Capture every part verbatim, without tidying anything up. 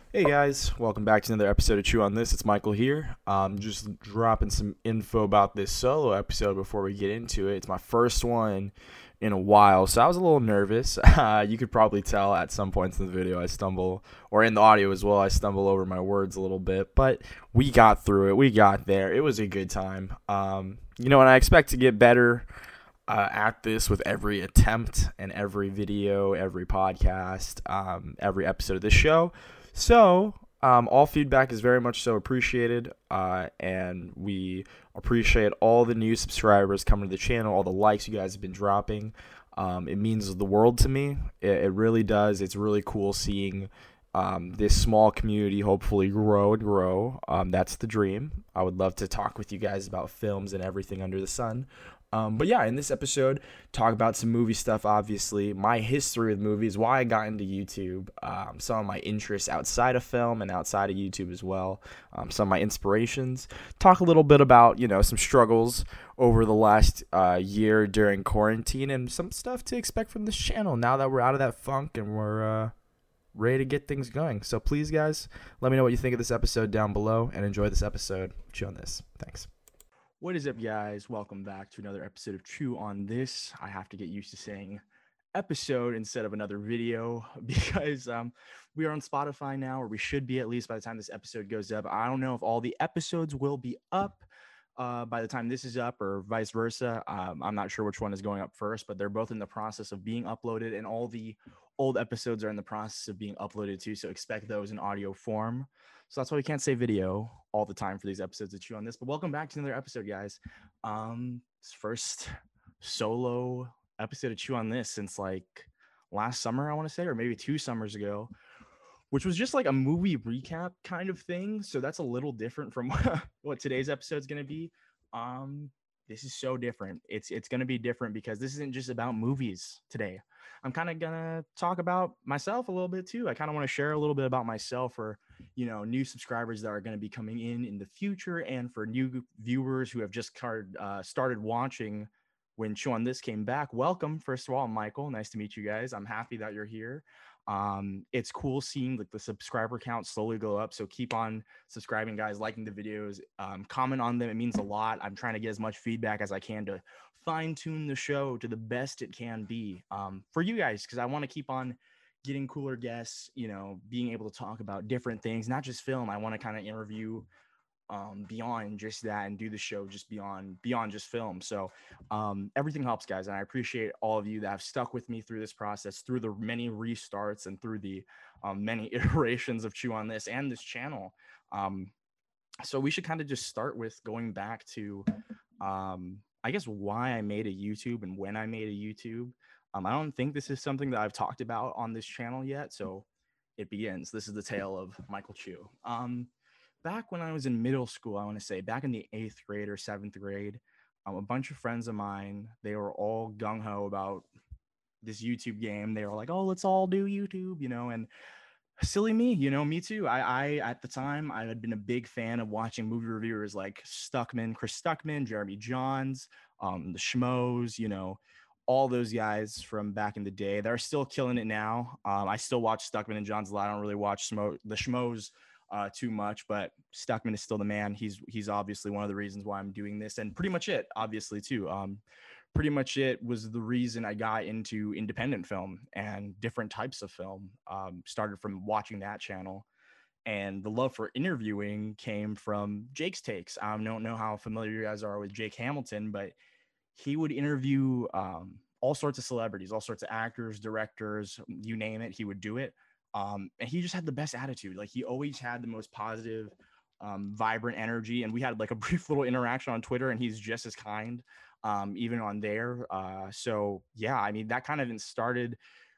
Hey guys, welcome back to another episode of Chew on This. It's Michael here. Um, just dropping some info about this solo episode before we get into it. It's my first one in a while, so I was a little nervous. Uh, you could probably tell at some points in the video I stumble, or in the audio as well, I stumble over my words a little bit, but we got through it. We got there. It was a good time. Um, you know, and I expect to get better uh, at this with every attempt and every video, every podcast, um, every episode of this show. So, um, all feedback is very much so appreciated, uh, and we appreciate all the new subscribers coming to the channel, all the likes you guys have been dropping. Um, it means the world to me. It, it really does. It's really cool seeing um, this small community hopefully grow and grow. Um, that's the dream. I would love to talk with you guys about films and everything under the sun. Um, but yeah, in this episode, talk about some movie stuff, obviously, my history with movies, why I got into YouTube, um, some of my interests outside of film and outside of YouTube as well, um, some of my inspirations, talk a little bit about, you know, some struggles over the last uh, year during quarantine and some stuff to expect from this channel now that we're out of that funk and we're uh, ready to get things going. So please, guys, let me know what you think of this episode down below and enjoy this episode. Chew on this. Thanks. What is up, guys? Welcome back to another episode of Chew on This. I have to get used to saying episode instead of another video because um, we are on Spotify now, or we should be at least by the time this episode goes up. I don't know if all the episodes will be up uh, by the time this is up or vice versa. Um, I'm not sure which one is going up first, but they're both in the process of being uploaded, and all the old episodes are in the process of being uploaded too, so expect those in audio form. So that's why we can't say video all the time for these episodes of Chew on This. But welcome back to another episode, guys. Um, it's first solo episode of Chew on This since like last summer, I want to say, or maybe two summers ago, which was just like a movie recap kind of thing. So that's a little different from what today's episode is going to be. Um, this is so different. It's it's going to be different because this isn't just about movies today. I'm kind of going to talk about myself a little bit too. I kind of want to share a little bit about myself for, you know, new subscribers that are going to be coming in in the future, and for new viewers who have just started, uh, started watching when Chew on This came back. Welcome, first of all. I'm Michael. Nice to meet you guys. I'm happy that you're here. Um, it's cool seeing like the subscriber count slowly go up. So keep on subscribing, guys, liking the videos, um, comment on them. It means a lot. I'm trying to get as much feedback as I can to fine tune the show to the best it can be um, for you guys, because I want to keep on getting cooler guests, you know, being able to talk about different things, not just film. I want to kind of interview um beyond just that and do the show just beyond beyond just film. So um everything helps, guys, and I appreciate all of you that have stuck with me through this process, through the many restarts and through the um, many iterations of Chew on This and this channel. um so we should kind of just start with going back to um I guess why I made a YouTube and when I made a YouTube. um I don't think this is something that I've talked about on this channel yet, so it begins. This is the tale of Michael Chew. um Back when I was in middle school, I want to say back in the eighth grade or seventh grade, um, a bunch of friends of mine, they were all gung ho about this YouTube game. They were like, "Oh, let's all do YouTube," you know, and silly me, you know, me too. I, I at the time I had been a big fan of watching movie reviewers like Stuckman, Chris Stuckman, Jeremy Johns, um, the Schmoes, you know, all those guys from back in the day. They're still killing it now. Um, I still watch Stuckman and Johns a lot. I don't really watch Schmo- the Schmoes uh, too much, but Stuckman is still the man. He's he's obviously one of the reasons why I'm doing this, and pretty much it, obviously too. Um, pretty much it was the reason I got into independent film and different types of film. Um, started from watching that channel, and the love for interviewing came from Jake's Takes. I don't know how familiar you guys are with Jake Hamilton, but he would interview um, all sorts of celebrities, all sorts of actors, directors, you name it, he would do it. Um, and he just had the best attitude. Like, he always had the most positive, um, vibrant energy. And we had like a brief little interaction on Twitter, and he's just as kind, um, even on there. Uh, so yeah, I mean, that kind of started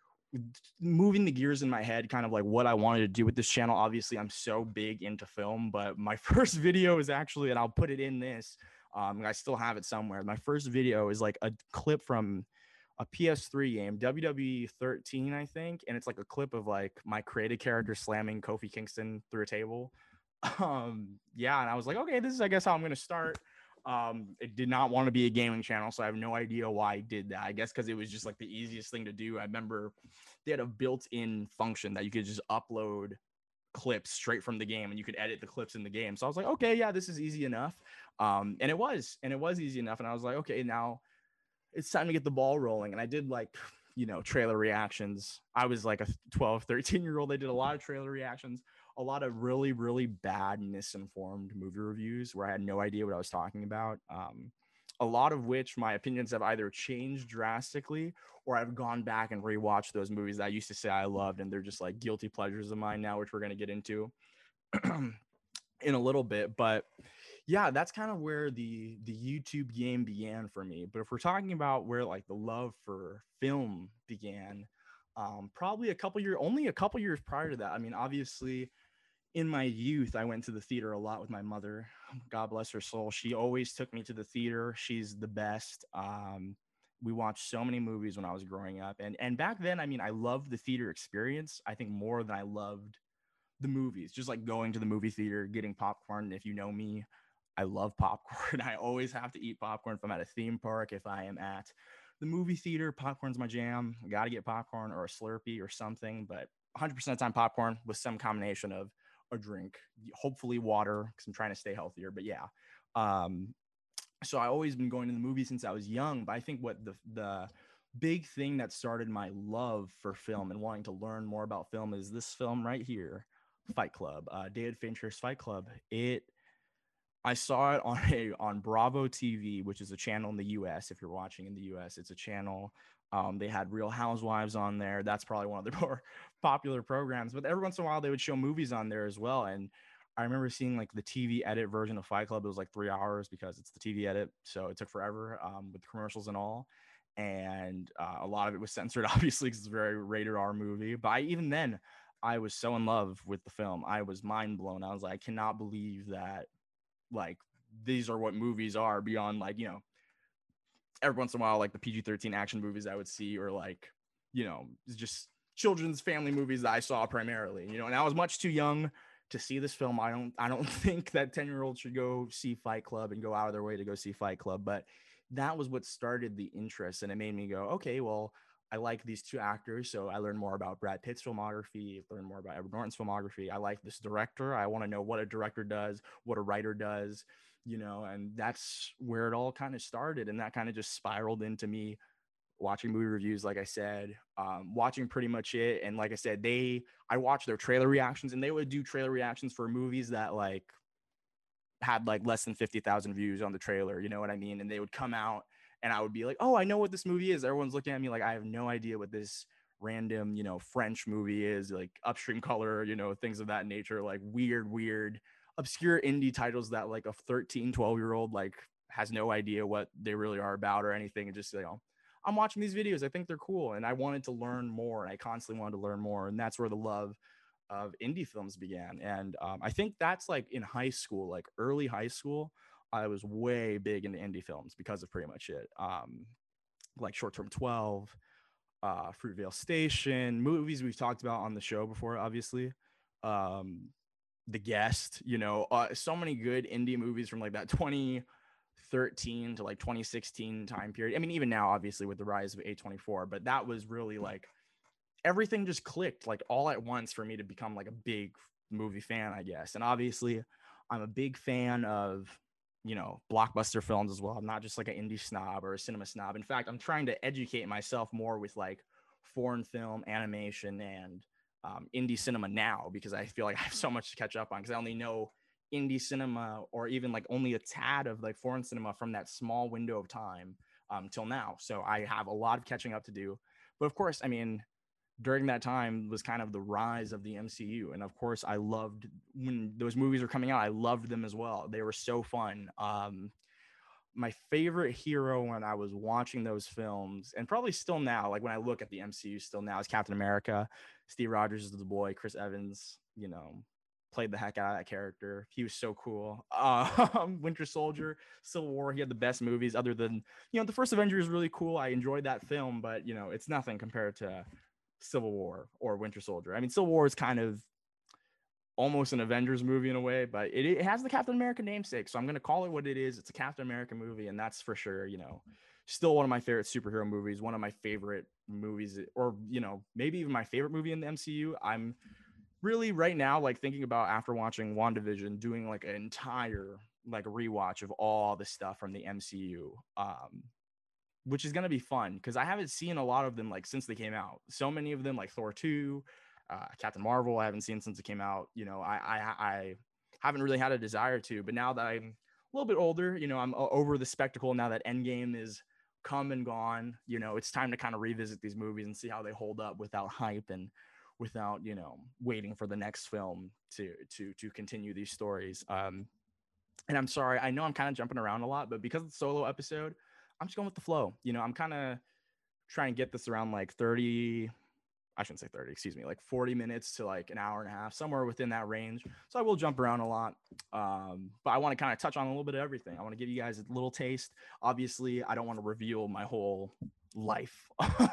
moving the gears in my head, kind of like what I wanted to do with this channel. Obviously, I'm so big into film, but my first video is actually, and I'll put it in this, um, I still have it somewhere. My first video is like a clip from a P S three game, W W E thirteen, I think, and it's like a clip of like my created character slamming Kofi Kingston through a table. Um, yeah, and I was like, okay, this is, I guess, how I'm gonna start. Um, it did not want to be a gaming channel, so I have no idea why I did that. I guess because it was just like the easiest thing to do. I remember they had a built-in function that you could just upload clips straight from the game, and you could edit the clips in the game. So I was like, okay, yeah, this is easy enough. Um, and it was, and it was easy enough. And I was like, okay, now it's time to get the ball rolling. And I did like, you know, trailer reactions. I was like a twelve, thirteen year old. I did a lot of trailer reactions, a lot of really, really bad, misinformed movie reviews where I had no idea what I was talking about. Um, a lot of which my opinions have either changed drastically or I've gone back and rewatched those movies that I used to say I loved, and they're just like guilty pleasures of mine now, which we're going to get into in a little bit. But yeah, that's kind of where the the YouTube game began for me. But if we're talking about where like the love for film began, um, probably a couple years, only a couple years prior to that. I mean, obviously, in my youth, I went to the theater a lot with my mother. God bless her soul. She always took me to the theater. She's the best. Um, we watched so many movies when I was growing up, and and back then, I mean, I loved the theater experience. I think more than I loved the movies. Just like going to the movie theater, getting popcorn. And if you know me, I love popcorn. I always have to eat popcorn if I'm at a theme park. If I am at the movie theater, popcorn's my jam. I got to get popcorn or a Slurpee or something. But one hundred percent of the time, popcorn with some combination of a drink, hopefully water, because I'm trying to stay healthier. But yeah, um, so I always been going to the movies since I was young. But I think what the the big thing that started my love for film and wanting to learn more about film is this film right here, Fight Club, uh, David Fincher's Fight Club. It I saw it on a on Bravo T V, which is a channel in the U S. If you're watching in the U S, it's a channel. Um, they had Real Housewives on there. That's probably one of their more popular programs. But every once in a while, they would show movies on there as well. And I remember seeing like the T V edit version of Fight Club. It was like three hours because it's the T V edit, so it took forever um, with commercials and all. And uh, a lot of it was censored, obviously, because it's a very rated R movie. But I, even then, I was so in love with the film. I was mind blown. I was like, I cannot believe that like these are what movies are beyond like, you know, every once in a while, like the P G thirteen action movies I would see, or like, you know, just children's family movies that I saw primarily, you know, and I was much too young to see this film. I don't, I don't think that ten year olds should go see Fight Club and go out of their way to go see Fight Club. But that was what started the interest. And it made me go, okay, well, I like these two actors. So I learned more about Brad Pitt's filmography, learned more about Edward Norton's filmography. I like this director. I want to know what a director does, what a writer does, you know, and that's where it all kind of started. And that kind of just spiraled into me watching movie reviews, like I said, um, watching pretty much it. And like I said, they, I watched their trailer reactions, and they would do trailer reactions for movies that like had like less than fifty thousand views on the trailer. You know what I mean? And they would come out and I would be like, oh, I know what this movie is. Everyone's looking at me like I have no idea what this random, you know, French movie is, like Upstream Color, you know, things of that nature, like weird, weird, obscure indie titles that like a thirteen, twelve year old like has no idea what they really are about or anything. And just, you know, I'm watching these videos. I think they're cool. And I wanted to learn more. And I constantly wanted to learn more. And that's where the love of indie films began. And um, I think that's like in high school, like early high school, I was way big into indie films because of pretty much it. Um, like Short Term twelve, uh, Fruitvale Station, movies we've talked about on the show before, obviously. Um, The Guest, you know, uh, so many good indie movies from like that twenty thirteen to like twenty sixteen time period. I mean, even now, obviously, with the rise of A twenty-four, but that was really like everything just clicked like all at once for me to become like a big movie fan, I guess. And obviously, I'm a big fan of, you know, blockbuster films as well. I'm not just like an indie snob or a cinema snob. In fact, I'm trying to educate myself more with like foreign film, animation, and um, indie cinema now, because I feel like I have so much to catch up on, because I only know indie cinema or even like only a tad of like foreign cinema from that small window of time um, till now. So I have a lot of catching up to do. But of course, I mean, during that time was kind of the rise of the M C U. And of course, I loved when those movies were coming out. I loved them as well. They were so fun. Um, my favorite hero when I was watching those films, and probably still now, like when I look at the M C U still now, is Captain America. Steve Rogers is the boy. Chris Evans, you know, played the heck out of that character. He was so cool. Uh, Winter Soldier, Civil War. He had the best movies other than, you know, the first Avenger is really cool. I enjoyed that film, but, you know, it's nothing compared to Civil War or Winter Soldier. I mean, Civil War is kind of almost an Avengers movie in a way, but it, it has the Captain America namesake. So I'm going to call it what it is. It's a Captain America movie. And that's for sure, you know, still one of my favorite superhero movies, one of my favorite movies, or, you know, maybe even my favorite movie in the M C U. I'm really right now, like thinking about after watching WandaVision, doing like an entire like rewatch of all the stuff from the M C U, um, which is gonna be fun because I haven't seen a lot of them like since they came out. So many of them, like Thor two, uh, Captain Marvel, I haven't seen since it came out. You know, I I I haven't really had a desire to, but now that I'm a little bit older, you know, I'm over the spectacle now that Endgame is come and gone. You know, it's time to kind of revisit these movies and see how they hold up without hype and without, you know, waiting for the next film to to to continue these stories. Um, and I'm sorry, I know I'm kind of jumping around a lot, but because it's a solo episode, I'm just going with the flow. You know, I'm kind of trying to get this around like thirty, I shouldn't say thirty, excuse me, like forty minutes to like an hour and a half, somewhere within that range. So I will jump around a lot. Um, but I want to kind of touch on a little bit of everything. I want to give you guys a little taste. Obviously, I don't want to reveal my whole life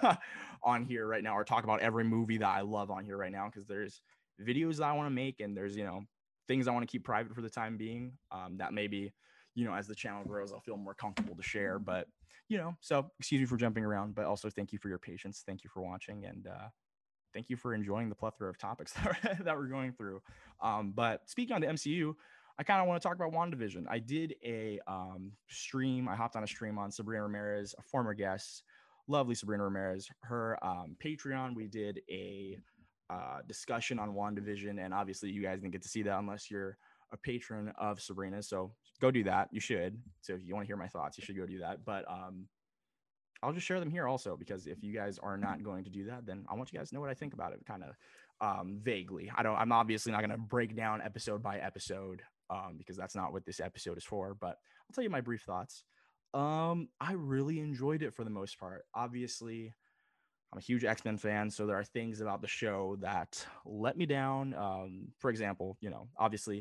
on here right now or talk about every movie that I love on here right now because there's videos that I want to make and there's, you know, things I want to keep private for the time being. Um, that maybe, you know, as the channel grows, I'll feel more comfortable to share. But, you know, so excuse me for jumping around, but also thank you for your patience. Thank you for watching. And, uh, thank you for enjoying the plethora of topics that, that we're going through. Um, but speaking on the M C U, I kind of want to talk about WandaVision. I did a um, stream. I hopped on a stream on Sabrina Ramirez, a former guest, lovely Sabrina Ramirez. Her um, Patreon, we did a uh, discussion on WandaVision, and obviously you guys didn't get to see that unless you're a patron of Sabrina. So go do that. You should. So if you want to hear my thoughts, you should go do that. But um, I'll just share them here also because if you guys are not going to do that, then I want you guys to know what I think about it, kind of um, vaguely. I don't. I'm obviously not going to break down episode by episode um, because that's not what this episode is for. But I'll tell you my brief thoughts. Um, I really enjoyed it for the most part. Obviously, I'm a huge X-Men fan, so there are things about the show that let me down. Um, for example, you know, obviously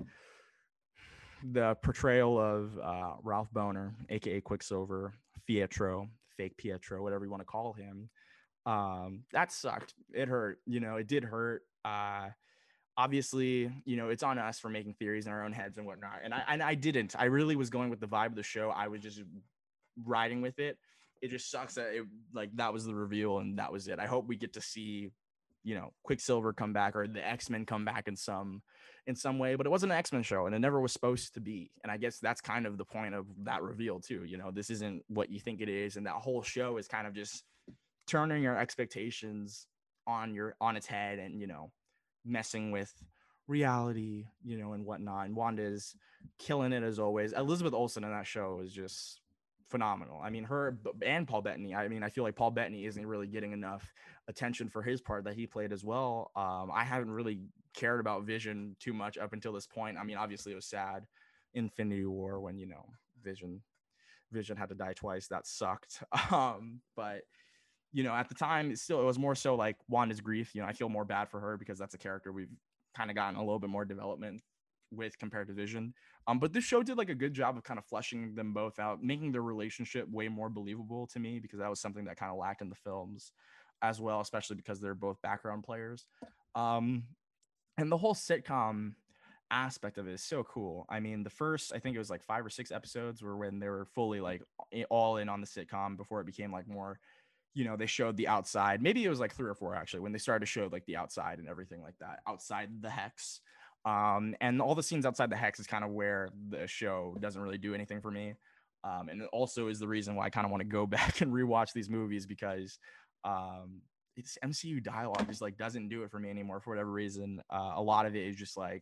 the portrayal of uh, Ralph Boner, aka Quicksilver, Pietro, fake Pietro, whatever you want to call him. Um, that sucked. It hurt. You know, it did hurt. Uh, obviously, you know, it's on us for making theories in our own heads and whatnot. And I and I didn't. I really was going with the vibe of the show. I was just riding with it. It just sucks that it like that was the reveal and that was it. I hope we get to see, you know, Quicksilver come back or the X-Men come back in some in some way, but it wasn't an X-Men show and it never was supposed to be. And I guess that's kind of the point of that reveal too. You know, this isn't what you think it is, and that whole show is kind of just turning your expectations on your on its head and, you know, messing with reality, you know, and whatnot. And Wanda's killing it as always. Elizabeth Olsen in that show is just phenomenal. I mean, her and Paul Bettany. I mean, I feel like Paul Bettany isn't really getting enough attention for his part that he played as well. Um, I haven't really cared about Vision too much up until this point. I mean, obviously it was sad, Infinity War, when, you know, Vision Vision had to die twice. That sucked. Um, but you know, at the time, it still it was more so like Wanda's grief. You know, I feel more bad for her because that's a character we've kind of gotten a little bit more development with compared to Vision. Um, but this show did like a good job of kind of fleshing them both out, making their relationship way more believable to me because that was something that kind of lacked in the films as well, especially because they're both background players. Um, and the whole sitcom aspect of it is so cool. I mean, the first, I think it was like five or six episodes were when they were fully like all in on the sitcom before it became like more, you know, they showed the outside. Maybe it was like three or four actually when they started to show like the outside and everything like that outside the hex. Um, and all the scenes outside the hex is kind of where the show doesn't really do anything for me. Um, and it also is the reason why I kind of want to go back and rewatch these movies because um, it's M C U dialogue just like doesn't do it for me anymore for whatever reason. Uh, a lot of it is just like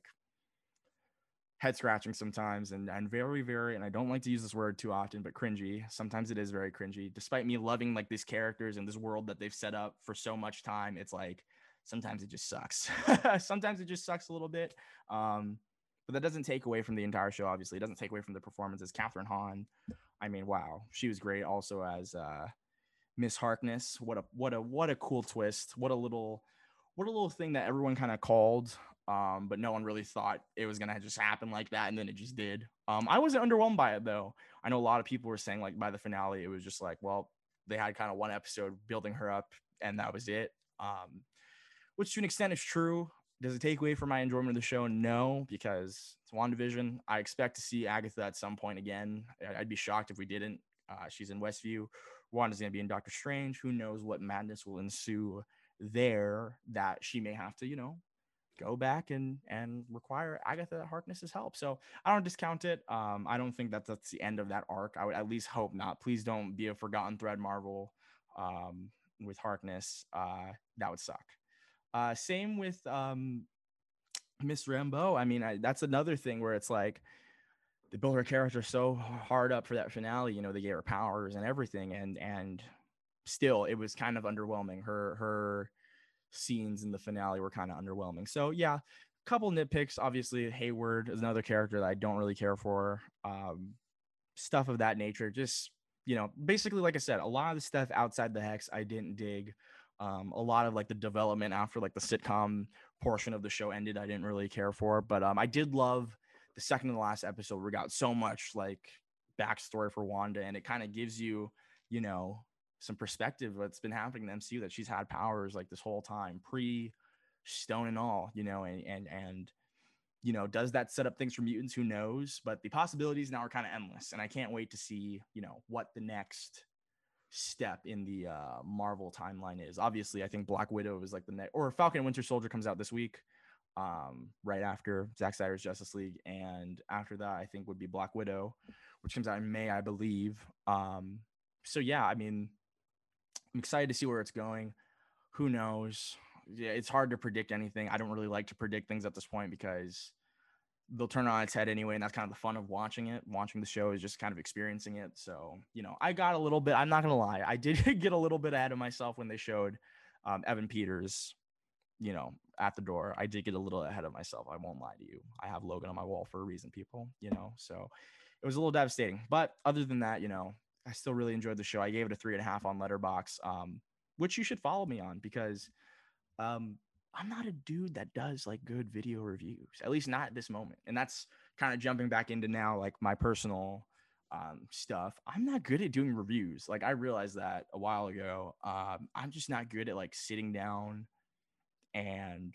head scratching sometimes and, and very, very, and I don't like to use this word too often, but cringy. Sometimes it is very cringy. Despite me loving like these characters and this world that they've set up for so much time, it's like sometimes it just sucks. Sometimes it just sucks a little bit. Um, but that doesn't take away from the entire show, obviously. It doesn't take away from the performances. Catherine Hahn, I mean, wow, she was great also as uh, Miss Harkness. What a what a what a cool twist. What a little what a little thing that everyone kind of called, um, but no one really thought it was gonna just happen like that, and then it just did. Um, I wasn't underwhelmed by it though. I know a lot of people were saying like by the finale, it was just like, well, they had kind of one episode building her up, and that was it. Um, which to an extent is true. Does it take away from my enjoyment of the show? No, because it's WandaVision. I expect to see Agatha at some point again. I'd be shocked if we didn't. Uh, she's in Westview. Wanda's going to be in Doctor Strange. Who knows what madness will ensue there that she may have to, you know, go back and and require Agatha Harkness's help. So I don't discount it. Um, I don't think that that's the end of that arc. I would at least hope not. Please don't be a forgotten thread, Marvel, um, with Harkness. Uh, that would suck. Uh, same with um, Miss Rambeau. I mean, I, that's another thing where it's like they built her character so hard up for that finale. You know, they gave her powers and everything, and and still it was kind of underwhelming. Her her scenes in the finale were kind of underwhelming. So yeah, couple nitpicks. Obviously, Hayward is another character that I don't really care for. Um, stuff of that nature. Just, you know, basically, like I said, a lot of the stuff outside the hex I didn't dig. Um, a lot of like the development after like the sitcom portion of the show ended, I didn't really care for. But um, I did love the second to the last episode. We got so much like backstory for Wanda, and it kind of gives you, you know, some perspective what's been happening in the M C U, that she's had powers like this whole time, pre Stone and all, you know, and and and you know, does that set up things for mutants? Who knows? But the possibilities now are kind of endless, and I can't wait to see, you know, what the next step in the uh, Marvel timeline is. Obviously, I think Black Widow is like the next, or Falcon and Winter Soldier comes out this week, um, right after Zack Snyder's Justice League, and after that, I think would be Black Widow, which comes out in May, I believe. Um, so yeah, I mean, I'm excited to see where it's going. Who knows? Yeah, it's hard to predict anything. I don't really like to predict things at this point because they'll turn on its head anyway, and that's kind of the fun of watching it. Watching the show is just kind of experiencing it. So, you know, I got a little bit, I'm not gonna lie, I did get a little bit ahead of myself when they showed um, Evan Peters, you know, at the door. I did get a little ahead of myself. I won't lie to you. I have Logan on my wall for a reason, people, you know. So it was a little devastating. But other than that, you know, I still really enjoyed the show. I gave it a three and a half on Letterboxd, um, which you should follow me on, because um, I'm not a dude that does like good video reviews, at least not at this moment. And that's kind of jumping back into now like my personal um, stuff. I'm not good at doing reviews. Like I realized that a while ago. Um, I'm just not good at like sitting down and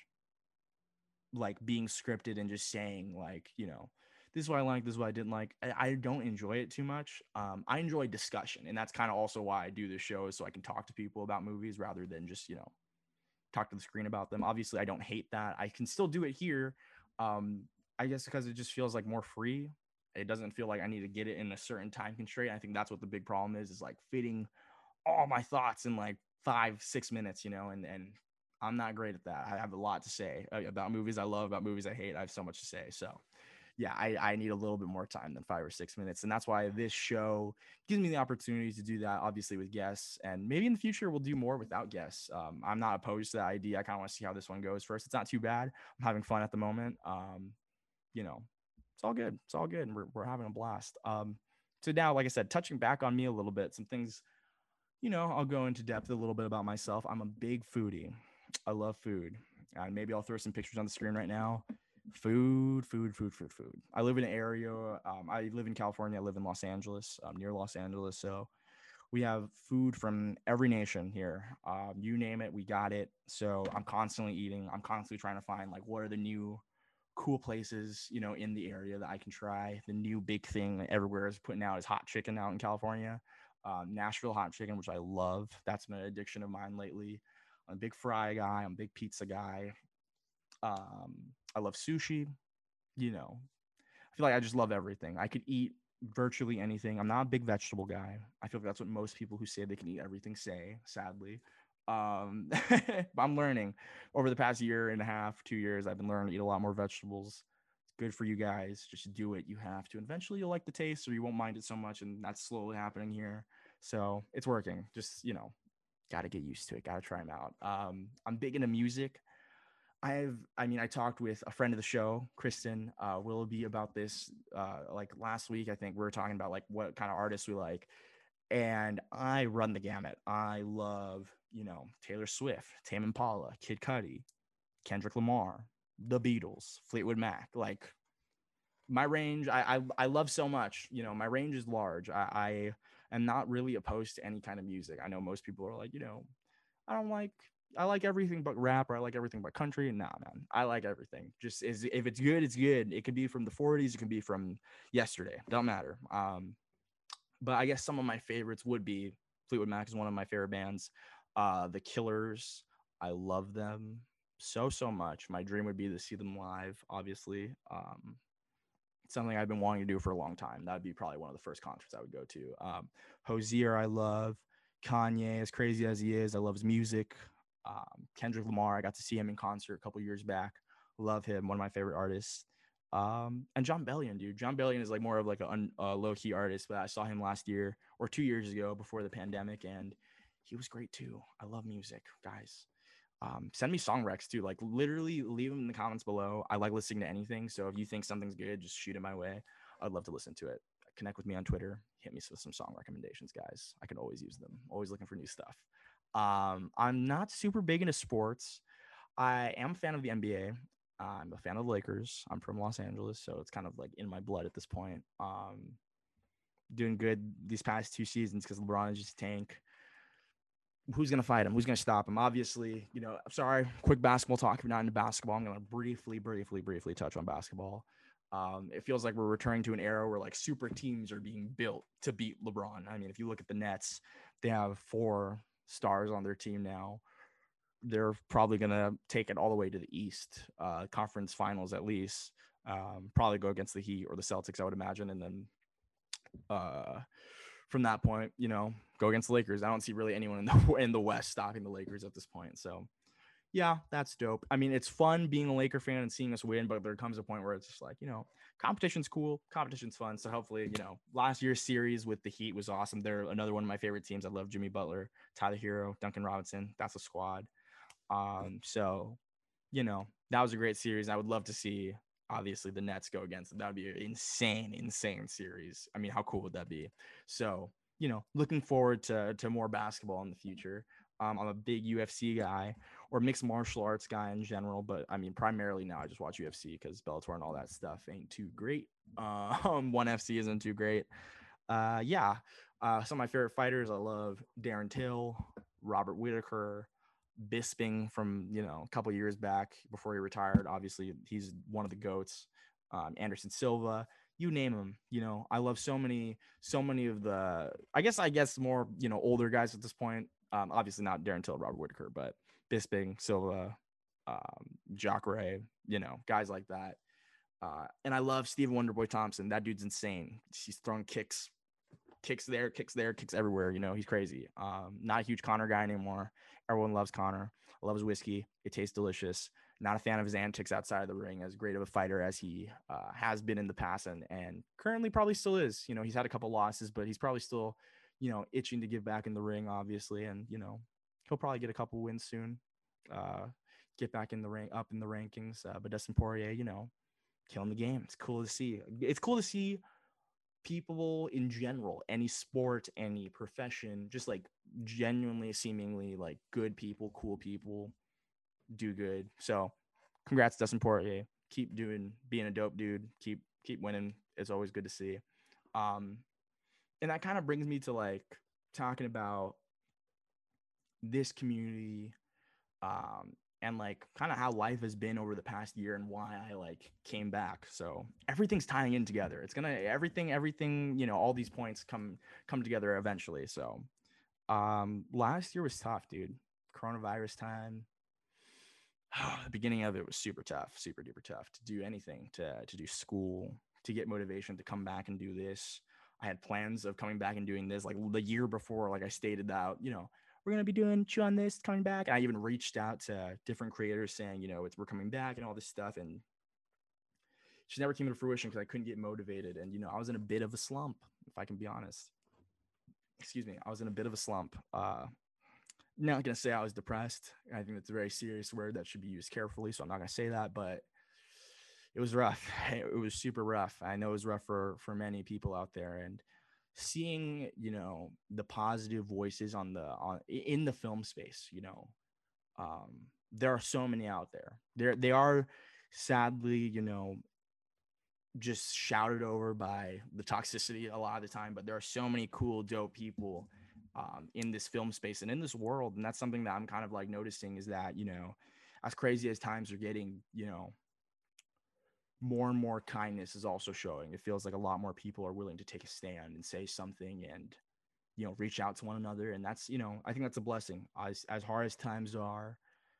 like being scripted and just saying like, you know, this is what I like, this is what I didn't like. I, I don't enjoy it too much. Um, I enjoy discussion, and that's kind of also why I do this show, is so I can talk to people about movies rather than just, you know, talk to the screen about them. Obviously, I don't hate that. I can still do it here. Um, I guess because it just feels like more free. It doesn't feel like I need to get it in a certain time constraint. I think that's what the big problem is, is like fitting all my thoughts in like five, six minutes, you know, and, and I'm not great at that. I have a lot to say about movies I love, about movies I hate. I have so much to say. So yeah, I, I need a little bit more time than five or six minutes. And that's why this show gives me the opportunity to do that, obviously with guests. And maybe in the future, we'll do more without guests. Um, I'm not opposed to that idea. I kind of want to see how this one goes first. It's not too bad. I'm having fun at the moment. Um, you know, it's all good. It's all good. And we're, we're having a blast. Um, so now, like I said, touching back on me a little bit, some things, you know, I'll go into depth a little bit about myself. I'm a big foodie. I love food. And maybe I'll throw some pictures on the screen right now. Food, food, food, food, food. I live in an area. Um, I live in California. I live in Los Angeles, um, near Los Angeles. So we have food from every nation here. Um, you name it, we got it. So I'm constantly eating. I'm constantly trying to find like what are the new cool places, you know, in the area that I can try. The new big thing that everywhere is putting out is hot chicken out in California. Um, Nashville hot chicken, which I love. That's been an addiction of mine lately. I'm a big fry guy. I'm a big pizza guy. Um, I love sushi. You know, I feel like I just love everything. I could eat virtually anything. I'm not a big vegetable guy. I feel like that's what most people who say they can eat everything say, sadly. Um, but I'm learning over the past year and a half, two years, I've been learning to eat a lot more vegetables. It's good for you guys. Just do it. You have to. Eventually you'll like the taste, or you won't mind it so much. And that's slowly happening here. So it's working. Just, you know, got to get used to it. Got to try them out. Um, I'm big into music. I've, I mean, I talked with a friend of the show, Kristen uh, Willoughby, about this uh, like last week. I think we were talking about like what kind of artists we like. And I run the gamut. I love, you know, Taylor Swift, Tame Impala, Kid Cudi, Kendrick Lamar, The Beatles, Fleetwood Mac. Like my range, I, I, I love so much. You know, my range is large. I, I am not really opposed to any kind of music. I know most people are like, you know, I don't like I like everything but rap, or I like everything but country. Nah, man, I like everything. Just is if it's good, it's good. It could be from the forties, it can be from yesterday. Don't matter. Um, but I guess some of my favorites would be Fleetwood Mac is one of my favorite bands. Uh, The Killers, I love them. so so much. My dream would be to see them live, obviously. Um, it's something I've been wanting to do for a long time. That would be probably one of the first concerts I would go to. Um, Hozier, I love. Kanye, as crazy as he is, I love his music. Um, Kendrick Lamar, I got to see him in concert a couple years back. Love him, one of my favorite artists. Um, and John Bellion, dude. John Bellion is like more of like a un, uh, low key artist, but I saw him last year or two years ago before the pandemic, and he was great too. I love music, guys. Um, send me song recs too. Like literally leave them in the comments below. I like listening to anything. So if you think something's good, just shoot it my way. I'd love to listen to it. Connect with me on Twitter. Hit me with some song recommendations, guys. I can always use them. Always looking for new stuff. Um, I'm not super big into sports. I am a fan of the N B A. I'm a fan of the Lakers. I'm from Los Angeles, so it's kind of like in my blood at this point. Um, doing good these past two seasons because LeBron is just tank. Who's going to fight him? Who's going to stop him? Obviously, you know, I'm sorry, quick basketball talk. If you're not into basketball, I'm going to briefly, briefly, briefly touch on basketball. Um, it feels like we're returning to an era where like super teams are being built to beat LeBron. I mean, if you look at the Nets, they have four stars on their team now. They're probably going to take it all the way to the East, uh, conference finals at least. Um, probably go against the Heat or the Celtics, I would imagine. And then uh, from that point, you know, go against the Lakers. I don't see really anyone in the in the West stopping the Lakers at this point. So, yeah, that's dope. I mean, it's fun being a Laker fan and seeing us win, but there comes a point where it's just like, you know, competition's cool, competition's fun. So hopefully, you know, last year's series with the Heat was awesome. They're another one of my favorite teams. I love Jimmy Butler, Tyler Hero, Duncan Robinson. That's a squad. Um, so, you know, that was a great series. I would love to see, obviously, the Nets go against them. That would be an insane, insane series. I mean, how cool would that be? So, you know, looking forward to to more basketball in the future. Um, I'm a big U F C guy or mixed martial arts guy in general, but I mean, primarily now I just watch U F C because Bellator and all that stuff ain't too great. Uh, um, one F C isn't too great. Uh, yeah, uh, some of my favorite fighters, I love Darren Till, Robert Whitaker, Bisping from, you know, a couple years back before he retired. Obviously, he's one of the GOATs. Um, Anderson Silva, you name him. You know, I love so many, so many of the, I guess, I guess more, you know, older guys at this point. Um, obviously not Darren Till, Robert Whitaker, but Bisping, Silva, um, Jacare, you know, guys like that. Uh, and I love Stephen Wonderboy Thompson. That dude's insane. He's throwing kicks, kicks there, kicks there, kicks everywhere. You know, he's crazy. Um, not a huge Connor guy anymore. Everyone loves Connor. Loves whiskey. It tastes delicious. Not a fan of his antics outside of the ring. As great of a fighter as he uh, has been in the past, and and currently probably still is. You know, he's had a couple losses, but he's probably still, you know, itching to get back in the ring, obviously. And you know, he'll probably get a couple wins soon. Uh, get back in the ring, up in the rankings. Uh, but Dustin Poirier, you know, killing the game. It's cool to see. It's cool to see people in general, any sport, any profession, just like genuinely seemingly like good people, cool people do good. So congrats, Dustin Poirier. Keep doing, being a dope dude. Keep, keep winning. It's always good to see. Um, and that kind of brings me to like talking about this community, um, and like kind of how life has been over the past year and why I like came back. So everything's tying in together. It's gonna everything, everything, you know, all these points come come together eventually. So um last year was tough, dude. Coronavirus time. The beginning of it was super tough, super duper tough to do anything, to to do school, to get motivation to come back and do this. I had plans of coming back and doing this like the year before, like I stated that, you know, we're going to be doing Chew on This coming back. And I even reached out to different creators saying, you know, it's, we're coming back and all this stuff. And she never came to fruition because I couldn't get motivated. And, you know, I was in a bit of a slump, if I can be honest. Excuse me. I was in a bit of a slump. Uh, not going to say I was depressed. I think that's a very serious word that should be used carefully. So I'm not going to say that, but it was rough. It was super rough. I know it was rough for, for many people out there. And seeing, you know, the positive voices on the on in the film space, you know, um there are so many out there. There they are sadly, you know, just shouted over by the toxicity a lot of the time, but there are so many cool, dope people um in this film space and in this world. And that's something that I'm kind of like noticing is that, you know, as crazy as times are getting, you know, more and more kindness is also showing. It feels like a lot more people are willing to take a stand and say something and, you know, reach out to one another. And that's, you know, I think that's a blessing. As as hard as times are,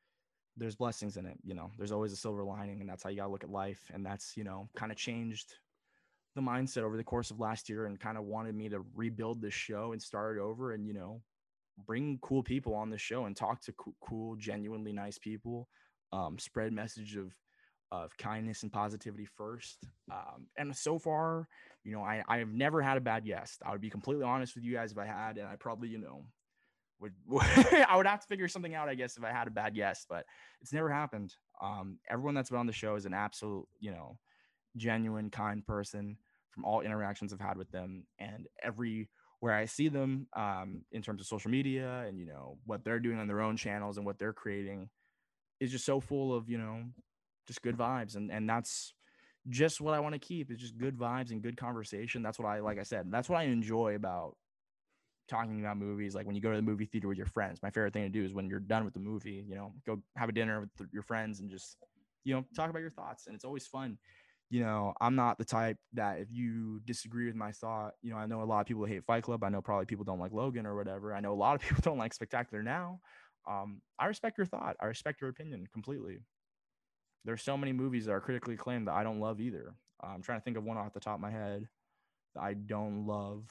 there's blessings in it. You know, there's always a silver lining, and that's how you gotta look at life. And that's, you know, kind of changed the mindset over the course of last year, and kind of wanted me to rebuild this show and start it over, and, you know, bring cool people on the show and talk to co- cool, genuinely nice people, um, spread message of of kindness and positivity first. Um, and so far, you know, I I've never had a bad guest. I would be completely honest with you guys if I had, and I probably, you know, would I would have to figure something out, I guess, if I had a bad guest, but it's never happened. Um, everyone that's been on the show is an absolute, you know, genuine, kind person from all interactions I've had with them, and every where I see them, um, in terms of social media and, you know, what they're doing on their own channels and what they're creating is just so full of, you know, just good vibes, and and that's just what I want to keep, is just good vibes and good conversation. That's what I like I said, that's what I enjoy about talking about movies. Like when you go to the movie theater with your friends, my favorite thing to do is when you're done with the movie, you know, go have a dinner with the, your friends and just, you know, talk about your thoughts. And it's always fun. You know, I'm not the type that if you disagree with my thought, you know, I know a lot of people hate Fight Club. I know probably people don't like Logan or whatever. I know a lot of people don't like Spectacular Now. Um, I respect your thought. I respect your opinion completely. There's so many movies that are critically acclaimed that I don't love either. Uh, I'm trying to think of one off the top of my head that I don't love.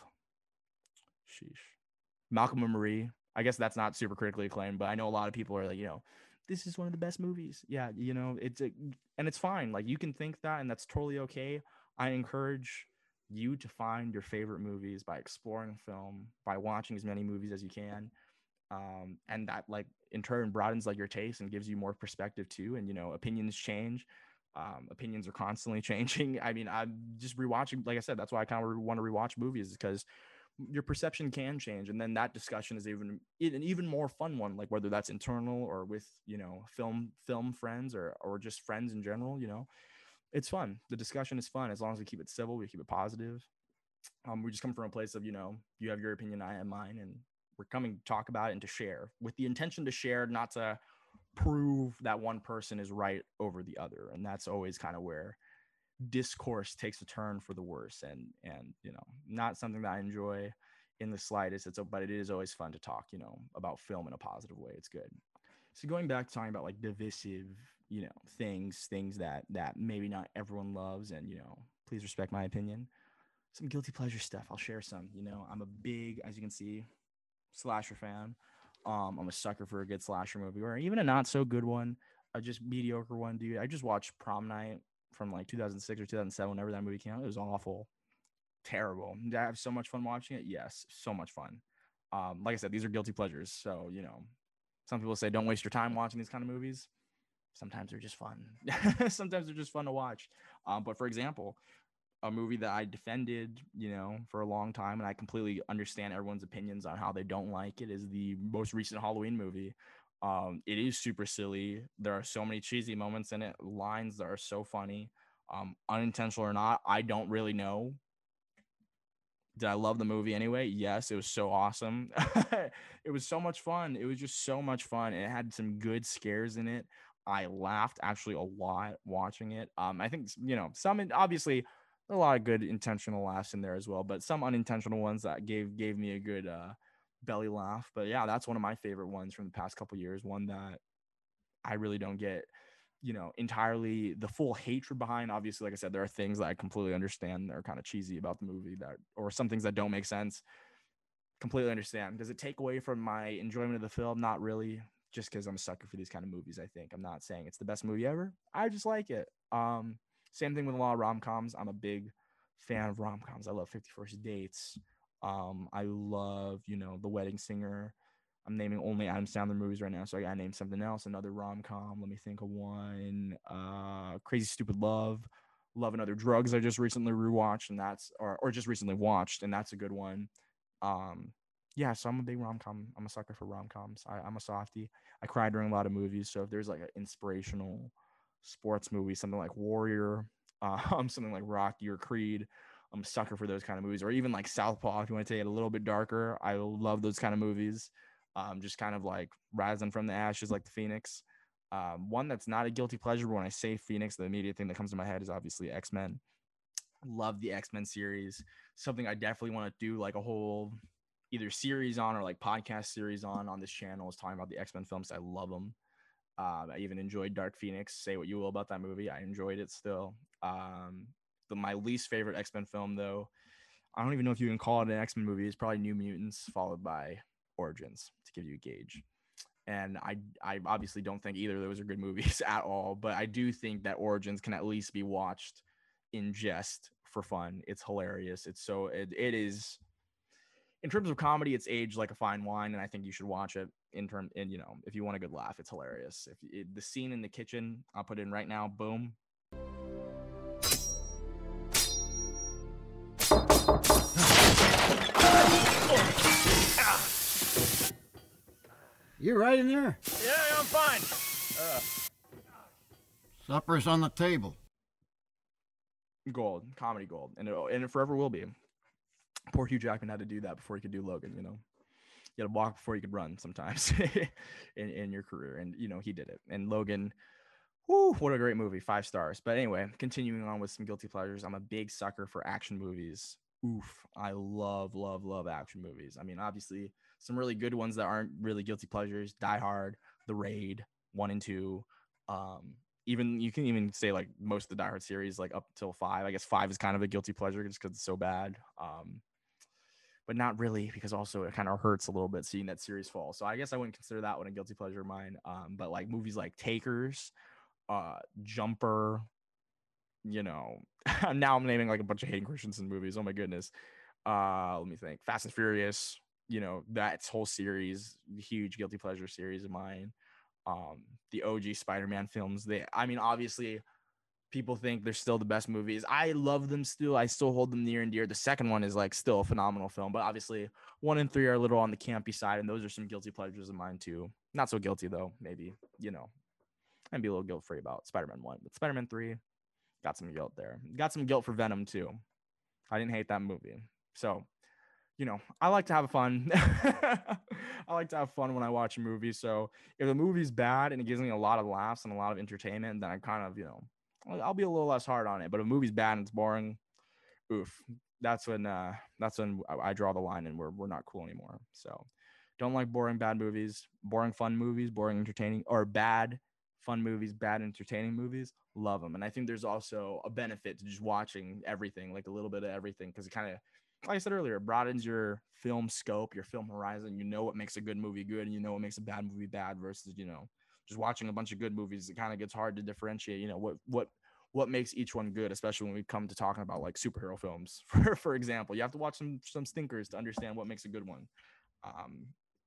Sheesh. Malcolm and Marie. I guess that's not super critically acclaimed, but I know a lot of people are like, you know, this is one of the best movies. Yeah, you know, it's a, and it's fine. Like you can think that, and that's totally okay. I encourage you to find your favorite movies by exploring film, by watching as many movies as you can, um, and that like in turn broadens like your taste and gives you more perspective too. And, you know, opinions change. Um, opinions are constantly changing. I mean, I'm just rewatching. Like I said, that's why I kind of want to rewatch movies, because your perception can change, and then that discussion is even an even more fun one, like whether that's internal or with, you know, film film friends, or or just friends in general. You know, it's fun. The discussion is fun as long as we keep it civil, we keep it positive. Um we just come from a place of, you know, you have your opinion, I have mine, and we're coming to talk about it and to share with the intention to share, not to prove that one person is right over the other. And that's always kind of where discourse takes a turn for the worse, and and you know, not something that I enjoy in the slightest. It's a, but it is always fun to talk, you know, about film in a positive way. It's good. So going back to talking about like divisive, you know, things things that that maybe not everyone loves, and, you know, please respect my opinion. Some guilty pleasure stuff, I'll share some. You know, I'm a big, as you can see, slasher fan. um I'm a sucker for a good slasher movie, or even a not so good one, a just mediocre one, dude. I just watched Prom Night from like two thousand six or two thousand seven, whenever that movie came out. It was awful, terrible. Did I have so much fun watching it? Yes, so much fun. Um, like I said, these are guilty pleasures. So, you know, some people say don't waste your time watching these kind of movies. Sometimes they're just fun. Sometimes they're just fun to watch. Um, but for example, a movie that I defended, you know, for a long time, and I completely understand everyone's opinions on how they don't like it, is the most recent Halloween movie. Um, it is super silly. There are so many cheesy moments in it, lines that are so funny, um, unintentional or not. I don't really know. Did I love the movie anyway? Yes, it was so awesome. It was so much fun. It was just so much fun. And it had some good scares in it. I laughed actually a lot watching it. Um, I think, you know, some obviously a lot of good intentional laughs in there as well, but some unintentional ones that gave gave me a good uh, belly laugh. But yeah, that's one of my favorite ones from the past couple years. One that I really don't get, you know, entirely the full hatred behind. Obviously, like I said, there are things that I completely understand that are kind of cheesy about the movie, that, or some things that don't make sense. Completely understand. Does it take away from my enjoyment of the film? Not really. Just because I'm a sucker for these kind of movies, I think. I'm not saying it's the best movie ever. I just like it. Um, same thing with a lot of rom coms. I'm a big fan of rom coms. I love fifty First Dates. Um, I love, you know, The Wedding Singer. I'm naming only Adam Sandler movies right now, so I gotta name something else. Another rom com. Let me think of one. Uh, Crazy Stupid Love. Love and Other Drugs. I just recently rewatched, and that's or or just recently watched, and that's a good one. Um, yeah, so I'm a big rom com. I'm a sucker for rom coms. I'm a softie. I cry during a lot of movies. So if there's like an inspirational sports movie, something like Warrior, um, something like Rocky or Creed, I'm a sucker for those kind of movies. Or even like Southpaw, if you want to take it a little bit darker. I love those kind of movies. Um, just kind of like rising from the ashes like the Phoenix. Um, one that's not a guilty pleasure, but when I say Phoenix, the immediate thing that comes to my head is obviously X-Men. Love the X-Men series. Something I definitely want to do like a whole either series on or like podcast series on on this channel is talking about the X-Men films. I love them. Um, I even enjoyed Dark Phoenix. Say what you will about that movie, I enjoyed it still. Um, the my least favorite X-Men film, though, I don't even know if you can call it an X-Men movie. It's probably New Mutants followed by Origins to give you a gauge. And I I obviously don't think either of those are good movies at all, but I do think that Origins can at least be watched in jest for fun. It's hilarious. It's so it, it is in terms of comedy, it's aged like a fine wine, and I think you should watch it in term and you know, if you want a good laugh, it's hilarious. If it, the scene in the kitchen, I'll put it in right now, boom. You right in there? Yeah, I'm fine. Uh. Supper's on the table. Gold, comedy gold, and it, and it forever will be. Poor Hugh Jackman had to do that before he could do Logan, you know. You had to walk before you could run sometimes in, in your career, and, you know, he did it. And Logan, whoo, what a great movie, five stars. But anyway, continuing on with some guilty pleasures, I'm a big sucker for action movies. Oof, I love, love, love action movies. I mean, obviously, some really good ones that aren't really guilty pleasures. Die Hard, The Raid, one and two. Um, even you can even say like most of the Die Hard series, like up till five. I guess five is kind of a guilty pleasure just because it's so bad. Um, but not really, because also it kind of hurts a little bit seeing that series fall. So I guess I wouldn't consider that one a guilty pleasure of mine. Um, but like movies like Takers, uh, Jumper, you know, now I'm naming like a bunch of Hayden Christensen movies. Oh my goodness. Uh, let me think. Fast and Furious, you know, that whole series, huge guilty pleasure series of mine. Um, the O G Spider-Man films, they, I mean, obviously people think they're still the best movies. I love them still. I still hold them near and dear. The second one is like still a phenomenal film, but obviously one and three are a little on the campy side, and those are some guilty pleasures of mine too. Not so guilty though, maybe, you know, I'd be a little guilt-free about Spider-Man one, but Spider-Man three got some guilt there. Got some guilt for Venom too. I didn't hate that movie. So, you know, I like to have fun. I like to have fun when I watch a movie. So if the movie's bad and it gives me a lot of laughs and a lot of entertainment, then I kind of, you know, I'll be a little less hard on it. But if a movie's bad and it's boring, oof, that's when uh, that's when I draw the line and we're we're not cool anymore. So don't like boring bad movies, boring fun movies, boring entertaining, or bad fun movies, bad entertaining movies. Love them. And I think there's also a benefit to just watching everything, like a little bit of everything, because it kind of, like I said earlier, it broadens your film scope, your film horizon. You know what makes a good movie good, and you know what makes a bad movie bad versus, you know, just watching a bunch of good movies. It kind of gets hard to differentiate, you know, what what what makes each one good, especially when we come to talking about like superhero films. For for example, you have to watch some some stinkers to understand what makes a good one. Um,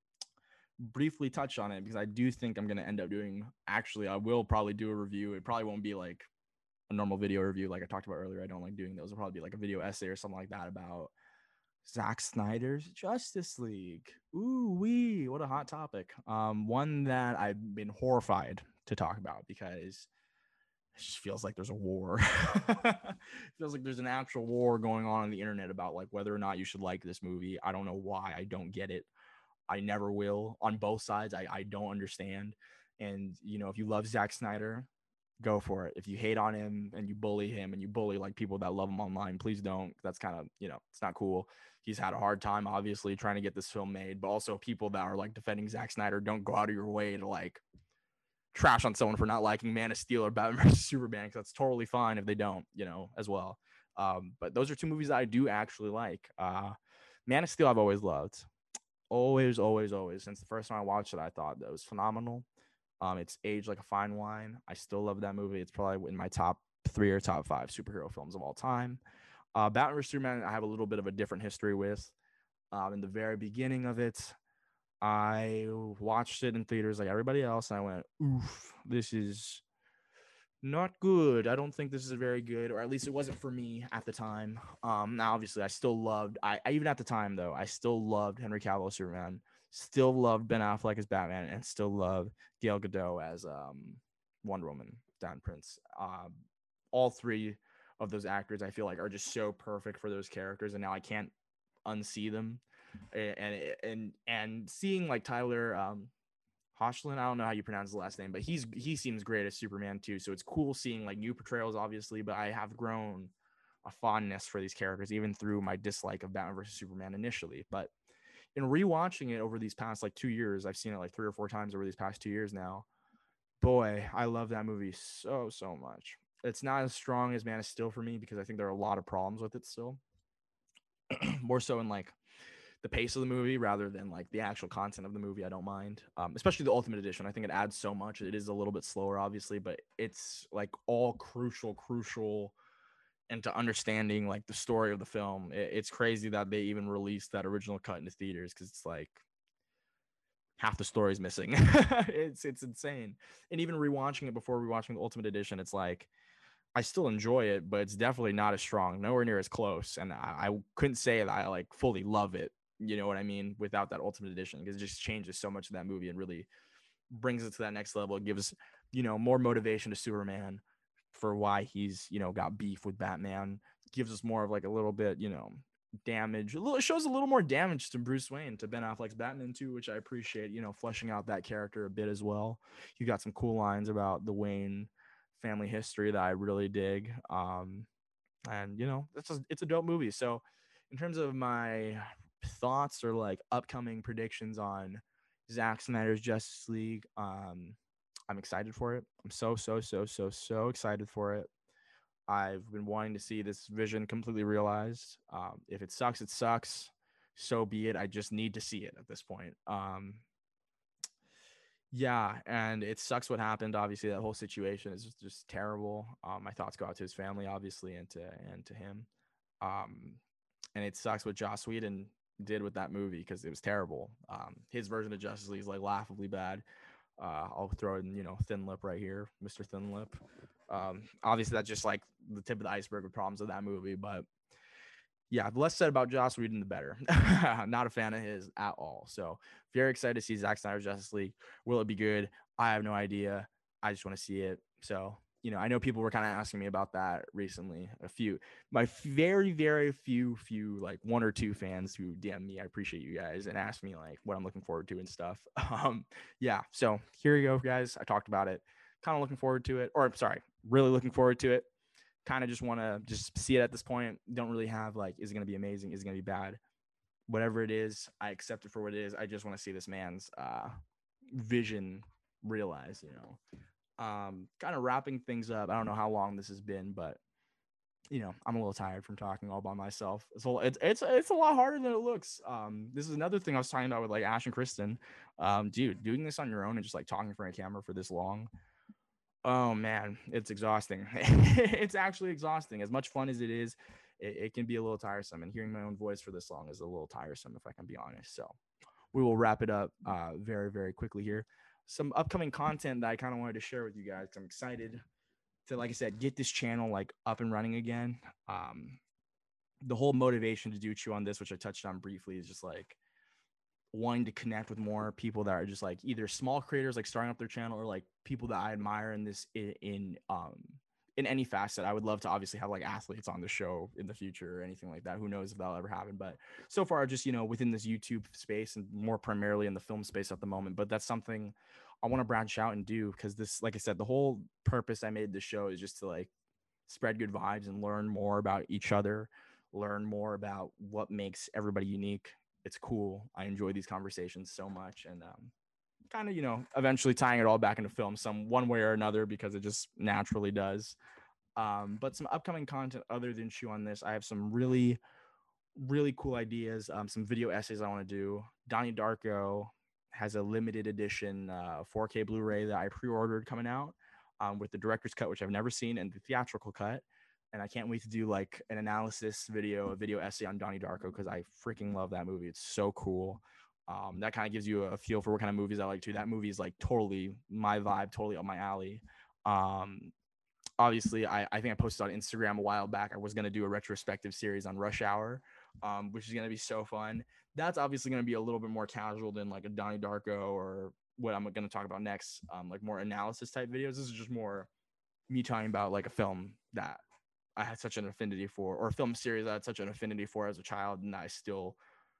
briefly touch on it because I do think I'm going to end up doing, actually, I will probably do a review. It probably won't be like a normal video review like I talked about earlier. I don't like doing those. It'll probably be like a video essay or something like that about Zack Snyder's Justice League. Ooh wee, what a hot topic. Um, one that I've been horrified to talk about because it just feels like there's a war. It feels like there's an actual war going on on the internet about like whether or not you should like this movie. I don't know why. I don't get it. I never will. On both sides, I, I don't understand. And, you know, if you love Zack Snyder, go for it. If you hate on him and you bully him and you bully like people that love him online, please don't. That's kind of, you know, it's not cool. He's had a hard time, obviously, trying to get this film made. But also people that are like defending Zack Snyder, don't go out of your way to like trash on someone for not liking Man of Steel or Batman versus Superman, because that's totally fine if they don't, you know, as well. Um, but those are two movies that I do actually like. Uh, Man of Steel I've always loved. Always, always, always. Since the first time I watched it, I thought that was phenomenal. Um, it's aged like a fine wine. I still love that movie. It's probably in my top three or top five superhero films of all time. Uh, Batman versus Superman, I have a little bit of a different history with. Um, in the very beginning of it, I watched it in theaters like everybody else, and I went, oof, this is not good. I don't think this is very good, or at least it wasn't for me at the time. Um, now, obviously, I still loved, I, I even at the time, though, I still loved Henry Cavill as Superman, still loved Ben Affleck as Batman, and still loved Gal Gadot as um, Wonder Woman, Diane Prince. Um, all three of those actors, I feel like, are just so perfect for those characters, and now I can't unsee them. And and and seeing like Tyler um, Hoechlin, I don't know how you pronounce the last name, but he's he seems great as Superman too. So it's cool seeing like new portrayals, obviously. But I have grown a fondness for these characters, even through my dislike of Batman versus Superman initially. But in rewatching it over these past like two years, I've seen it like three or four times over these past two years now. boy, I love that movie so so much. It's not as strong as Man of Steel for me because I think there are a lot of problems with it still. More so in like the pace of the movie rather than like the actual content of the movie. I don't mind, um, especially the Ultimate Edition. I think it adds so much. It is a little bit slower, obviously, but it's like all crucial, crucial into understanding like the story of the film. It, it's crazy that they even released that original cut into theaters because it's like half the story's missing. it's it's insane. And even rewatching it before rewatching the Ultimate Edition, it's like I still enjoy it, but it's definitely not as strong, nowhere near as close. And I, I couldn't say that I like fully love it. You know what I mean? Without that Ultimate Edition, because it just changes so much of that movie and really brings it to that next level. It gives, you know, more motivation to Superman for why he's, you know, got beef with Batman. Gives us more of like a little bit, you know, damage. A little, it shows a little more damage to Bruce Wayne, to Ben Affleck's Batman too, which I appreciate, you know, fleshing out that character a bit as well. You got some cool lines about the Wayne family history that I really dig. Um, and you know, it's a, it's a dope movie. So in terms of my thoughts or like upcoming predictions on Zack Snyder's Justice League, um, I'm excited for it. I'm so, so, so, so, so excited for it. I've been wanting to see this vision completely realized. Um, if it sucks, it sucks. So be it. I just need to see it at this point. Um, yeah, and it sucks what happened. Obviously, that whole situation is just, just terrible. Um, my thoughts go out to his family, obviously, and to and to him. Um, and it sucks what Joss Whedon did with that movie because it was terrible. Um, his version of Justice League is like laughably bad. Uh, I'll throw in, you know, Thin Lip right here, Mister Thin Lip. Um, obviously, that's just like the tip of the iceberg of problems of that movie. But yeah, the less said about Joss Whedon, the better. Not a fan of his at all. So very excited to see Zack Snyder's Justice League. Will it be good? I have no idea. I just want to see it. So, you know, I know people were kind of asking me about that recently. A few, my very, very few, few, like one or two fans who D M me. I appreciate you guys and ask me like what I'm looking forward to and stuff. Um, yeah. So here you go, guys. I talked about it. Kind of looking forward to it, or sorry, really looking forward to it. Kind of just want to just see it at this point. Don't really have like, is it going to be amazing? Is it going to be bad? Whatever it is, I accept it for what it is. I just want to see this man's uh, vision realized, you know. Um, kind of wrapping things up. I don't know how long this has been, but you know, I'm a little tired from talking all by myself. So it's it's it's a lot harder than it looks. Um, this is another thing I was talking about with like Ash and Kristen. Um, dude, doing this on your own and just like talking in front of camera for this long. Oh man, it's exhausting. It's actually exhausting. As much fun as it is, it, it can be a little tiresome. And hearing my own voice for this long is a little tiresome, if I can be honest. So we will wrap it up uh, very, very quickly here. Some upcoming content that I kind of wanted to share with you guys. I'm excited to, like I said, get this channel like up and running again. Um, the whole motivation to do Chew on This, which I touched on briefly, is just like wanting to connect with more people that are just like either small creators like starting up their channel or like people that I admire in this in, in um in any facet. I would love to obviously have like athletes on the show in the future or anything like that. Who knows if that'll ever happen, but so far just, you know, within this YouTube space and more primarily in the film space at the moment. But that's something I want to branch out and do because this, like I said, the whole purpose I made this show is just to like spread good vibes and learn more about each other, learn more about what makes everybody unique. It's cool. I enjoy these conversations so much, and um, kind of, you know, eventually tying it all back into film some one way or another because it just naturally does. Um, but some upcoming content other than Chew on This, I have some really, really cool ideas. Um, some video essays I want to do. Donnie Darko has a limited edition uh, four K Blu-ray that I pre-ordered coming out um, with the director's cut, which I've never seen, and the theatrical cut. And I can't wait to do like an analysis video, a video essay on Donnie Darko because I freaking love that movie. It's so cool. Um, that kind of gives you a feel for what kind of movies I like too. That movie is like totally my vibe, totally up my alley. Um, obviously, I, I think I posted on Instagram a while back. I was going to do a retrospective series on Rush Hour, um, which is going to be so fun. That's obviously going to be a little bit more casual than like a Donnie Darko or what I'm going to talk about next, um, like more analysis type videos. This is just more me talking about like a film that I had such an affinity for, or a film series I had such an affinity for as a child, and I still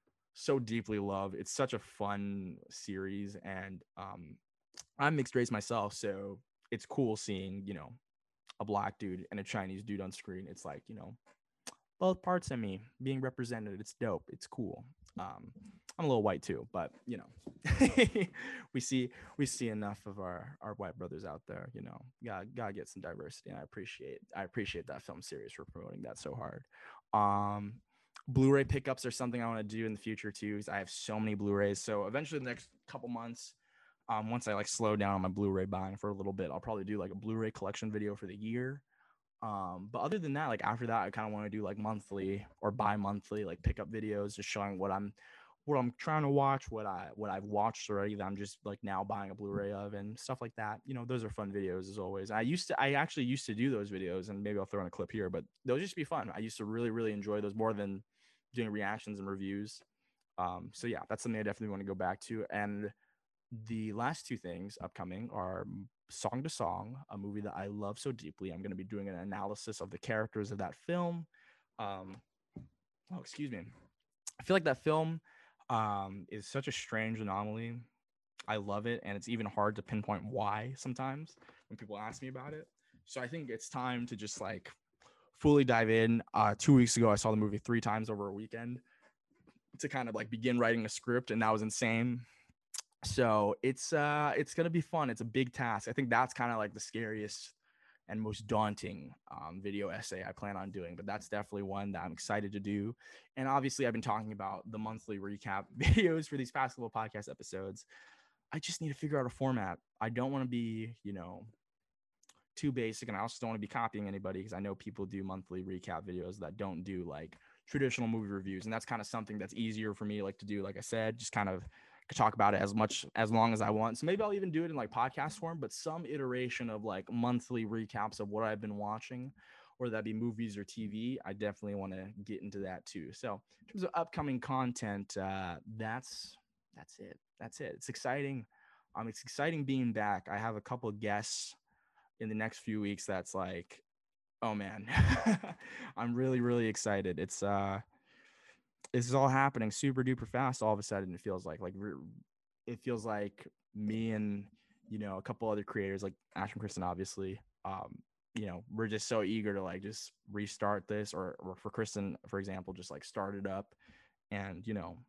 so deeply love. It's such a fun series, and um, I'm mixed race myself, so it's cool seeing, you know, a black dude and a Chinese dude on screen. It's like, you know, both parts of me being represented. It's dope. It's cool. Um, I'm a little white too, but you know, we see we see enough of our our white brothers out there. You know, gotta gotta get some diversity, and I appreciate I appreciate that film series for promoting that so hard. Um, Blu-ray pickups are something I want to do in the future too, because I have so many Blu-rays. So eventually, the next couple months, um, once I like slow down on my Blu-ray buying for a little bit, I'll probably do like a Blu-ray collection video for the year. Um, but other than that, like after that, I kind of want to do like monthly or bi-monthly like pickup videos, just showing what I'm what I'm trying to watch, what I what I've watched already that I'm just like now buying a Blu-ray of and stuff like that. You know, those are fun videos as always. I used to I actually used to do those videos, and maybe I'll throw in a clip here, but those used to be fun. I used to really, really enjoy those more than doing reactions and reviews. Um, so yeah, that's something I definitely want to go back to. And the last two things upcoming are Song to Song, a movie that I love so deeply. I'm going to be doing an analysis of the characters of that film. Um, oh, excuse me. I feel like that film um, is such a strange anomaly. I love it, and it's even hard to pinpoint why sometimes when people ask me about it. So I think it's time to just like fully dive in. Uh, two weeks ago, I saw the movie three times over a weekend to kind of like begin writing a script, and that was insane. So it's uh it's gonna be fun. It's a big task. I think that's kind of like the scariest and most daunting um, video essay I plan on doing, but that's definitely one that I'm excited to do. And obviously, I've been talking about the monthly recap videos for these past couple podcast episodes. I just need to figure out a format. I don't want to be, you know, too basic, and I also don't want to be copying anybody, because I know people do monthly recap videos that don't do like traditional movie reviews, and that's kind of something that's easier for me like to do. Like I said, just kind of talk about it as much as long as I want. So maybe I'll even do it in like podcast form, but some iteration of like monthly recaps of what I've been watching, or that be movies or T V. I definitely want to get into that too. So in terms of upcoming content, uh, that's that's it. That's it. It's exciting. Um, it's exciting being back. I have a couple of guests in the next few weeks. That's like, oh man, I'm really really excited. It's uh this is all happening super duper fast all of a sudden. It feels like like it feels like me and, you know, a couple other creators like Ash and Kristen, obviously, um you know, we're just so eager to like just restart this, or, or for Kristen, for example, just like start it up and, you know,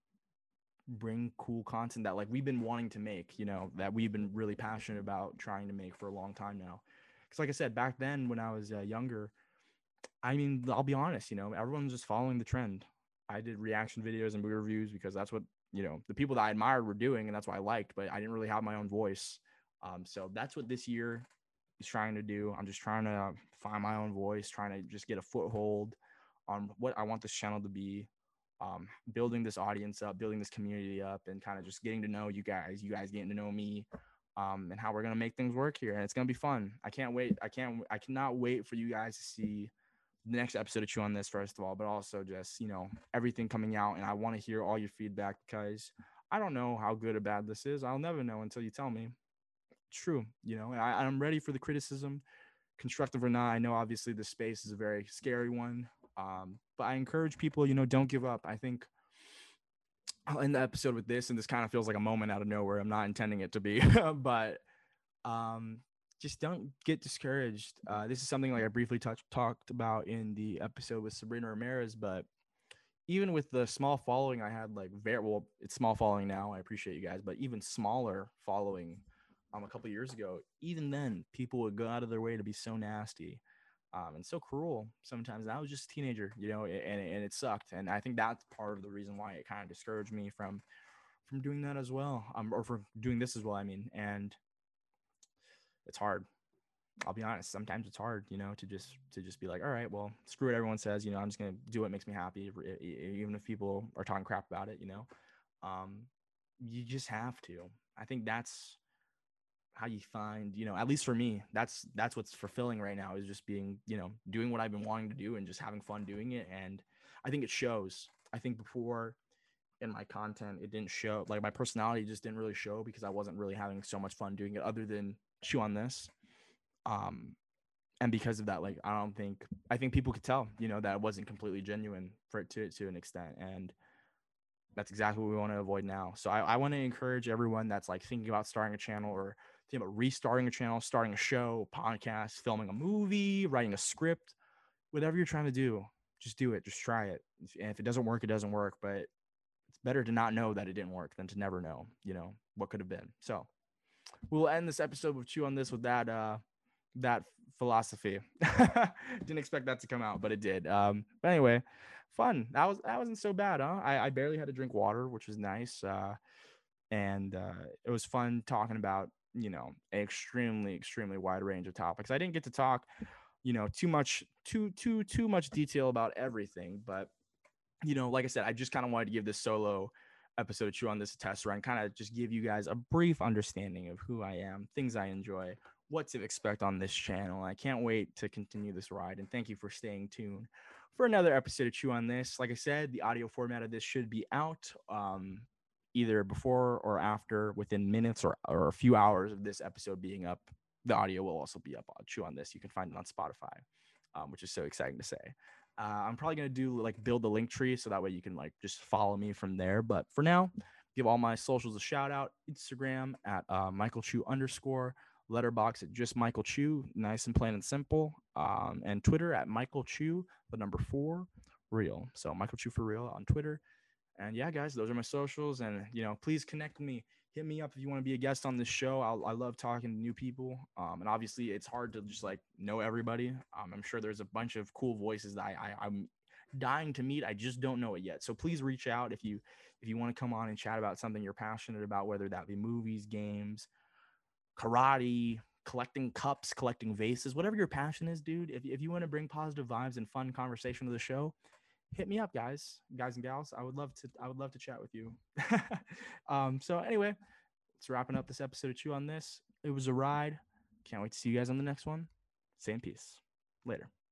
bring cool content that like we've been wanting to make, you know, that we've been really passionate about trying to make for a long time now. Because like I said, back then when I was uh, younger, I mean, I'll be honest, you know, everyone's just following the trend. I did reaction videos and movie reviews because that's what, you know, the people that I admired were doing, and that's what I liked, but I didn't really have my own voice. Um, so that's what this year is trying to do. I'm just trying to find my own voice, trying to just get a foothold on what I want this channel to be, um, building this audience up, building this community up, and kind of just getting to know you guys, you guys getting to know me, um, and how we're going to make things work here. And it's going to be fun. I can't wait. I can't, I cannot wait for you guys to see the next episode of Chew on This, first of all, but also just, you know, everything coming out. And I want to hear all your feedback, because I don't know how good or bad this is. I'll never know until you tell me. It's true. You know, I, I'm ready for the criticism, constructive or not. I know obviously the space is a very scary one. Um, but I encourage people, you know, don't give up. I think I'll end the episode with this, and this kind of feels like a moment out of nowhere. I'm not intending it to be, but um, just don't get discouraged. Uh, this is something like I briefly touched talked about in the episode with Sabrina Ramirez, but even with the small following I had, like very well, it's small following now. I appreciate you guys, but even smaller following um a couple years ago, even then people would go out of their way to be so nasty um and so cruel sometimes. And I was just a teenager, you know, and and it sucked. And I think that's part of the reason why it kind of discouraged me from from doing that as well, um or from doing this as well. I mean, and it's hard. I'll be honest. Sometimes it's hard, you know, to just to just be like, all right, well, screw what everyone says. You know, I'm just gonna do what makes me happy, even if people are talking crap about it. You know, um, you just have to. I think that's how you find, you know, at least for me, that's that's what's fulfilling right now, is just being, you know, doing what I've been wanting to do and just having fun doing it. And I think it shows. I think before in my content, it didn't show. Like my personality just didn't really show, because I wasn't really having so much fun doing it, other than Chew on This. Um, and because of that, like, I don't think, I think people could tell, you know, that it wasn't completely genuine for it to, to an extent. And that's exactly what we want to avoid now. So I, I want to encourage everyone that's like thinking about starting a channel, or thinking about restarting a channel, starting a show, podcast, filming a movie, writing a script, whatever you're trying to do, just do it. Just try it. And if it doesn't work, it doesn't work, but it's better to not know that it didn't work than to never know, you know, what could have been. So we'll end this episode with Chew on This with that uh that philosophy. Didn't expect that to come out, but it did. Um, but anyway, fun. That was that wasn't so bad, huh? I, I barely had to drink water, which was nice. Uh, and uh, it was fun talking about, you know, an extremely, extremely wide range of topics. I didn't get to talk, you know, too much, too, too, too much detail about everything, but you know, like I said, I just kind of wanted to give this solo episode Chew on This a test run, kind of just give you guys a brief understanding of who I am, things I enjoy, what to expect on this channel. I can't wait to continue this ride, and thank you for staying tuned for another episode of Chew on This. Like I said, the audio format of this should be out um, either before or after, within minutes or, or a few hours of this episode being up. The audio will also be up on Chew on This. You can find it on Spotify, um, which is so exciting to say. Uh, I'm probably going to do like build the link tree so that way you can like just follow me from there. But for now, give all my socials a shout out. Instagram at uh, Michael Chew underscore, Letterbox at just Michael Chew, nice and plain and simple. Um, and Twitter at Michael Chew, the number four, real. So Michael Chew for real on Twitter. And yeah, guys, those are my socials. And, you know, please connect with me. Hit me up if you want to be a guest on this show. I'll, I love talking to new people. Um, and obviously, it's hard to just like know everybody. Um, I'm sure there's a bunch of cool voices that I, I, I'm dying to meet. I just don't know it yet. So please reach out if you if you want to come on and chat about something you're passionate about, whether that be movies, games, karate, collecting cups, collecting vases, whatever your passion is, dude. If, if you want to bring positive vibes and fun conversation to the show, hit me up, guys, guys and gals. I would love to, I would love to chat with you. um, so anyway, let's wrapping up this episode of Chew on This. It was a ride. Can't wait to see you guys on the next one. Same peace. Later.